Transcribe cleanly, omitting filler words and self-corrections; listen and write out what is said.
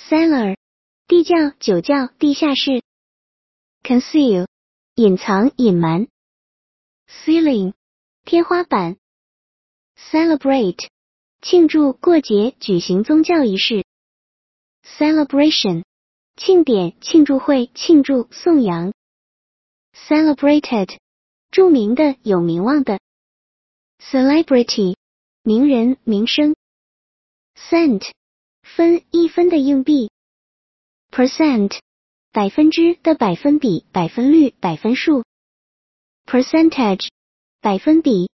cellar 地窖、酒窖、地下室。conceal 隐藏、隐瞒。ceiling 天花板。celebrate 庆祝、过节、举行宗教仪式。celebration 庆典、庆祝会、庆祝、颂扬。celebrated 著名的、有名望的。celebrity 名人、名声。cent 分、1分的硬币。percent 百分之的百分比、百分率、百分数。percentage 百分比。